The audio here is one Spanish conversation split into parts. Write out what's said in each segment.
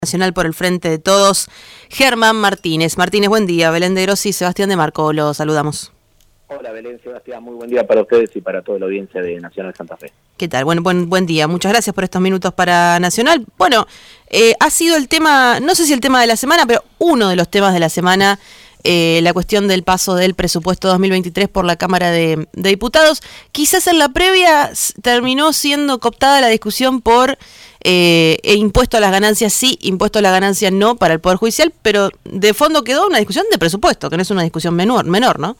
Nacional por el Frente de Todos, Germán Martínez. Martínez, buen día. Belén de Grossi y Sebastián de Marco, los saludamos. Hola Belén, Sebastián, muy buen día para ustedes y para toda la audiencia de Nacional Santa Fe. ¿Qué tal? Bueno, buen día. Muchas gracias por estos minutos para Nacional. Bueno, ha sido el tema, no sé si el tema de la semana, pero uno de los temas de la semana, la cuestión del paso del presupuesto 2023 por la Cámara de Diputados. Quizás en la previa terminó siendo cooptada la discusión por impuesto a las ganancias sí, impuesto a las ganancias no para el Poder Judicial, pero de fondo quedó una discusión de presupuesto, que no es una discusión menor, ¿no?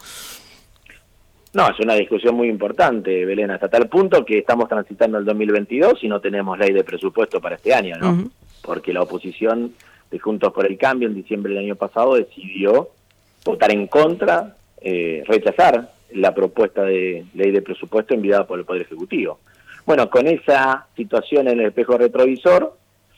No, es una discusión muy importante, Belén, hasta tal punto que estamos transitando el 2022 y no tenemos ley de presupuesto para este año, ¿no? Uh-huh. Porque la oposición de Juntos por el Cambio en diciembre del año pasado decidió votar en contra, rechazar la propuesta de ley de presupuesto enviada por el Poder Ejecutivo. Bueno, con esa situación en el espejo retrovisor,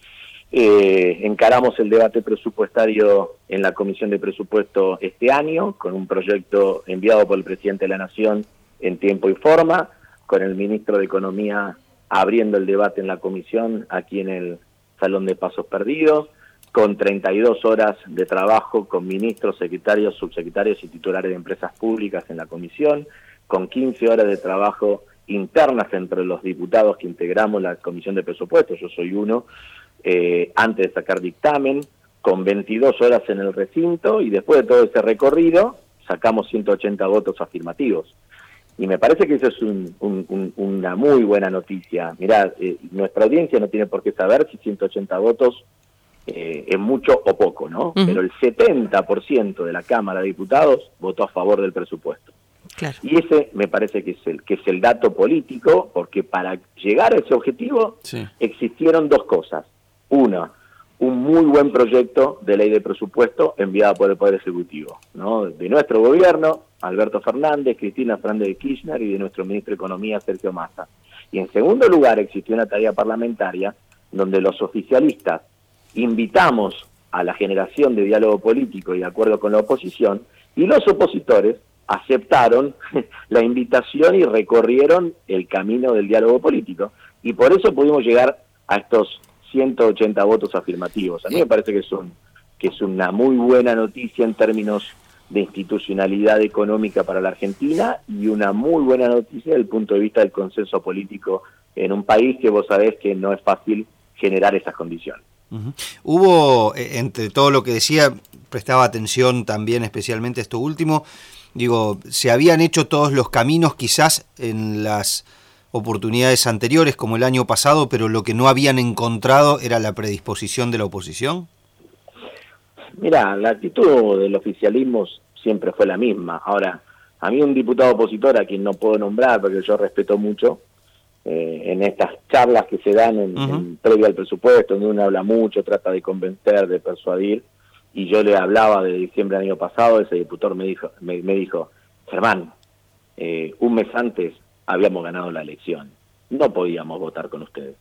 encaramos el debate presupuestario en la Comisión de Presupuesto este año, con un proyecto enviado por el Presidente de la Nación en tiempo y forma, con el Ministro de Economía abriendo el debate en la Comisión, aquí en el Salón de Pasos Perdidos, con 32 horas de trabajo con ministros, secretarios, subsecretarios y titulares de empresas públicas en la Comisión, con 15 horas de trabajo internas entre los diputados que integramos la Comisión de Presupuestos, yo soy uno, antes de sacar dictamen, con 22 horas en el recinto, y después de todo ese recorrido sacamos 180 votos afirmativos. Y me parece que eso es una muy buena noticia. Mirá, nuestra audiencia no tiene por qué saber si 180 votos es mucho o poco, ¿no? Uh-huh. Pero el 70% de la Cámara de Diputados votó a favor del presupuesto. Claro. Y ese me parece que es el dato político, porque para llegar a ese objetivo existieron dos cosas. Una, un muy buen proyecto de ley de presupuesto enviado por el Poder Ejecutivo, ¿no? De nuestro gobierno, Alberto Fernández, Cristina Fernández de Kirchner, y de nuestro ministro de Economía, Sergio Massa. Y en segundo lugar, existió una tarea parlamentaria donde los oficialistas invitamos a la generación de diálogo político y de acuerdo con la oposición, y los opositores aceptaron la invitación y recorrieron el camino del diálogo político. Y por eso pudimos llegar a estos 180 votos afirmativos. A mí me parece que es una muy buena noticia en términos de institucionalidad económica para la Argentina, y una muy buena noticia desde el punto de vista del consenso político en un país que vos sabés que no es fácil generar esas condiciones. Uh-huh. Hubo, entre todo lo que decía, prestaba atención también especialmente a esto último, digo, se habían hecho todos los caminos quizás en las oportunidades anteriores como el año pasado, pero lo que no habían encontrado era la predisposición de la oposición. Mirá, la actitud del oficialismo siempre fue la misma. Ahora, a mí un diputado opositor, a quien no puedo nombrar porque yo respeto mucho, en estas charlas que se dan en previo al presupuesto, donde uno habla mucho, trata de convencer, de persuadir, y yo le hablaba de diciembre del año pasado, ese diputado me dijo, Germán, un mes antes habíamos ganado la elección, no podíamos votar con ustedes.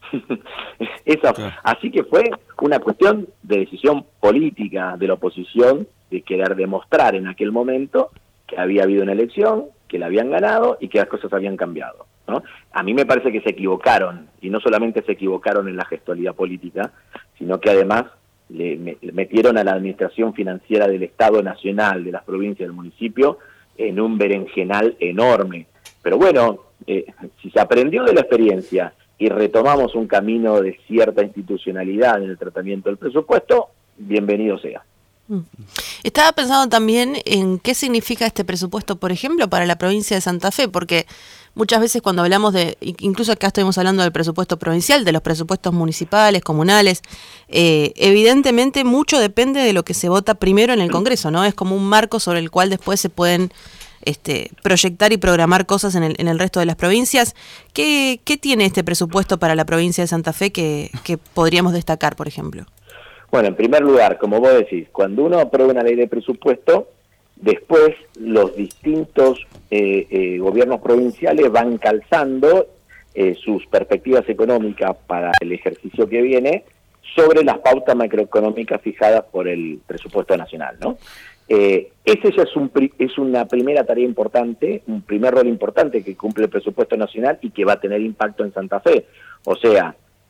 Así que fue una cuestión de decisión política de la oposición, de querer demostrar en aquel momento que había habido una elección, que la habían ganado y que las cosas habían cambiado, ¿no? A mí me parece que se equivocaron, y no solamente se equivocaron en la gestualidad política, sino que además le metieron a la administración financiera del Estado Nacional, de las provincias, del municipio, en un berenjenal enorme. Pero bueno, si se aprendió de la experiencia y retomamos un camino de cierta institucionalidad en el tratamiento del presupuesto, bienvenido sea. Estaba pensando también en qué significa este presupuesto, por ejemplo, para la provincia de Santa Fe, porque muchas veces cuando hablamos de, incluso acá estuvimos hablando del presupuesto provincial, de los presupuestos municipales, comunales, evidentemente mucho depende de lo que se vota primero en el Congreso, ¿no? Es como un marco sobre el cual después se pueden proyectar y programar cosas en el resto de las provincias. ¿Qué tiene este presupuesto para la provincia de Santa Fe que podríamos destacar, por ejemplo? Bueno, en primer lugar, como vos decís, cuando uno aprueba una ley de presupuesto, después los distintos gobiernos provinciales van calzando sus perspectivas económicas para el ejercicio que viene sobre las pautas macroeconómicas fijadas por el presupuesto nacional, ¿no? Ese ya es una primera tarea importante, un primer rol importante que cumple el presupuesto nacional y que va a tener impacto en Santa Fe. O sea,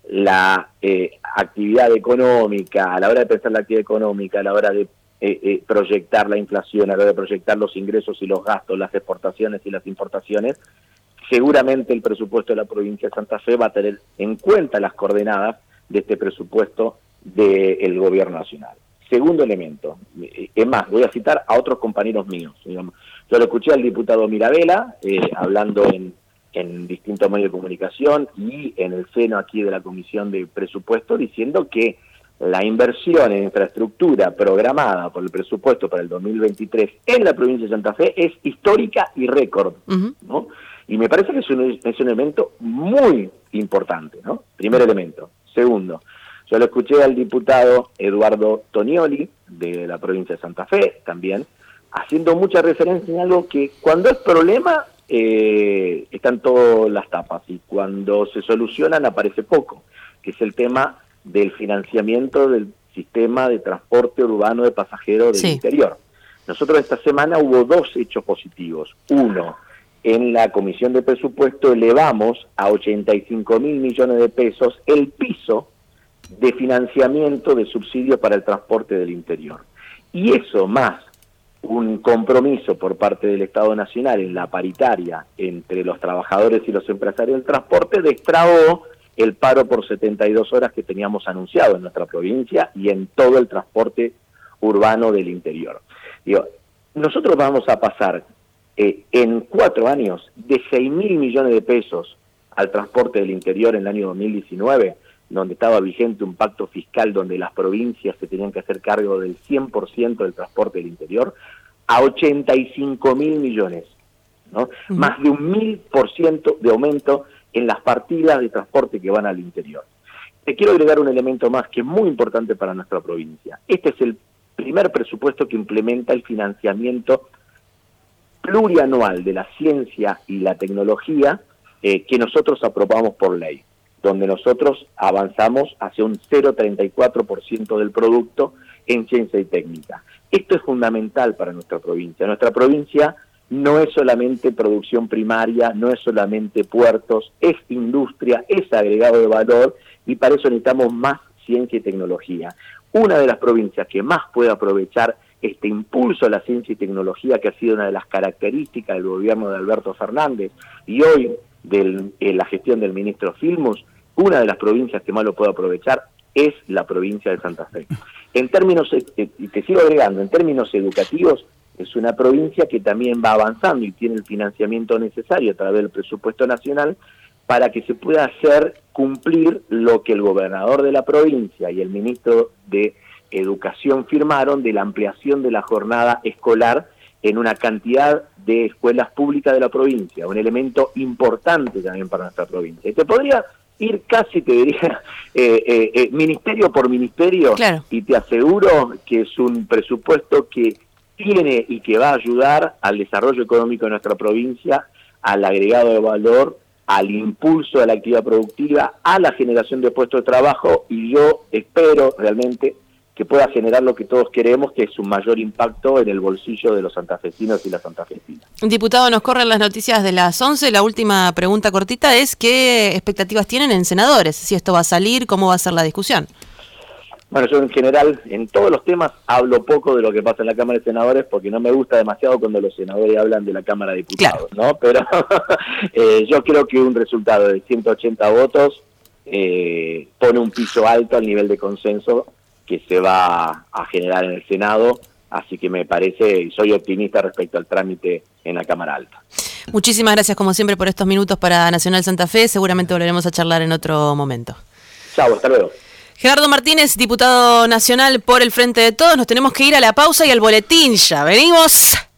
la actividad económica, a la hora de pensar la actividad económica, a la hora de proyectar la inflación, a la hora de proyectar los ingresos y los gastos, las exportaciones y las importaciones, seguramente el presupuesto de la provincia de Santa Fe va a tener en cuenta las coordenadas de este presupuesto del gobierno nacional. Segundo elemento, es más, voy a citar a otros compañeros míos. Digamos. Yo lo escuché al diputado Mirabella hablando en distintos medios de comunicación y en el seno aquí de la Comisión de Presupuesto, diciendo que la inversión en infraestructura programada por el presupuesto para el 2023 en la provincia de Santa Fe es histórica y récord, ¿no? Y me parece que es un elemento muy importante, ¿no? Primer elemento. Segundo, yo lo escuché al diputado Eduardo Tonioli, de la provincia de Santa Fe, también, haciendo mucha referencia en algo que cuando es problema están todas las tapas y cuando se solucionan aparece poco, que es el tema del financiamiento del sistema de transporte urbano de pasajeros del interior. Nosotros esta semana hubo 2 hechos positivos. Uno, en la Comisión de Presupuesto elevamos a 85.000 millones de pesos el piso de financiamiento de subsidios para el transporte del interior. Y eso más un compromiso por parte del Estado Nacional en la paritaria entre los trabajadores y los empresarios del transporte destrabó el paro por 72 horas que teníamos anunciado en nuestra provincia y en todo el transporte urbano del interior. Digo, nosotros vamos a pasar en 4 años de 6.000 millones de pesos al transporte del interior en el año 2019, donde estaba vigente un pacto fiscal donde las provincias se tenían que hacer cargo del 100% del transporte del interior, a 85.000 millones, ¿no? Más de 1.000% de aumento en las partidas de transporte que van al interior. Te quiero agregar un elemento más que es muy importante para nuestra provincia. Este es el primer presupuesto que implementa el financiamiento plurianual de la ciencia y la tecnología que nosotros aprobamos por ley, donde nosotros avanzamos hacia un 0,34% del producto en ciencia y técnica. Esto es fundamental para nuestra provincia. Nuestra provincia no es solamente producción primaria, no es solamente puertos, es industria, es agregado de valor y para eso necesitamos más ciencia y tecnología. Una de las provincias que más puede aprovechar este impulso a la ciencia y tecnología, que ha sido una de las características del gobierno de Alberto Fernández y hoy de la gestión del ministro Filmus, una de las provincias que más lo puede aprovechar es la provincia de Santa Fe. En términos, y te sigo agregando, en términos educativos, es una provincia que también va avanzando y tiene el financiamiento necesario a través del presupuesto nacional para que se pueda hacer cumplir lo que el gobernador de la provincia y el ministro de Educación firmaron de la ampliación de la jornada escolar en una cantidad de escuelas públicas de la provincia, un elemento importante también para nuestra provincia. Y te podría ir casi, te diría, ministerio por ministerio, claro. Y te aseguro que es un presupuesto que tiene y que va a ayudar al desarrollo económico de nuestra provincia, al agregado de valor, al impulso de la actividad productiva, a la generación de puestos de trabajo, y yo espero realmente que pueda generar lo que todos queremos, que es un mayor impacto en el bolsillo de los santafesinos y las santafesinas. Diputado, nos corren las noticias de las 11. La última pregunta cortita es ¿qué expectativas tienen en senadores? Si esto va a salir, ¿cómo va a ser la discusión? Bueno, yo en general, en todos los temas, hablo poco de lo que pasa en la Cámara de Senadores, porque no me gusta demasiado cuando los senadores hablan de la Cámara de Diputados, claro. ¿No? Pero yo creo que un resultado de 180 votos pone un piso alto al nivel de consenso que se va a generar en el Senado, así que me parece, soy optimista respecto al trámite en la Cámara Alta. Muchísimas gracias como siempre por estos minutos para Nacional Santa Fe, seguramente volveremos a charlar en otro momento. Chau, hasta luego. Gerardo Martínez, diputado nacional por el Frente de Todos, nos tenemos que ir a la pausa y al boletín, ya venimos.